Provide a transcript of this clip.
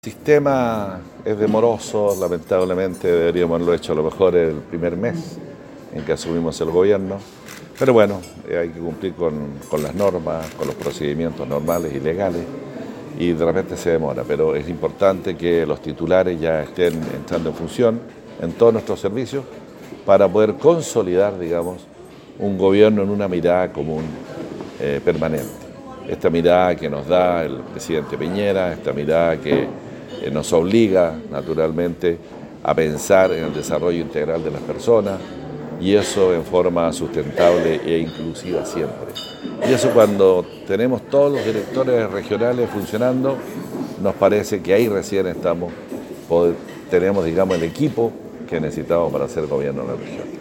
El sistema es demoroso, lamentablemente deberíamos haberlo hecho a lo mejor el primer mes en que asumimos el gobierno, pero bueno, hay que cumplir con las normas, con los procedimientos normales y legales, y de repente se demora, pero es importante que los titulares ya estén entrando en función en todos nuestros servicios para poder consolidar, digamos, un gobierno en una mirada común permanente. Esta mirada que nos da el presidente Piñera, esta mirada que nos obliga naturalmente a pensar en el desarrollo integral de las personas y eso en forma sustentable e inclusiva siempre. Y eso cuando tenemos todos los directores regionales funcionando, nos parece que ahí recién tenemos, digamos, el equipo que necesitamos para hacer gobierno en la región.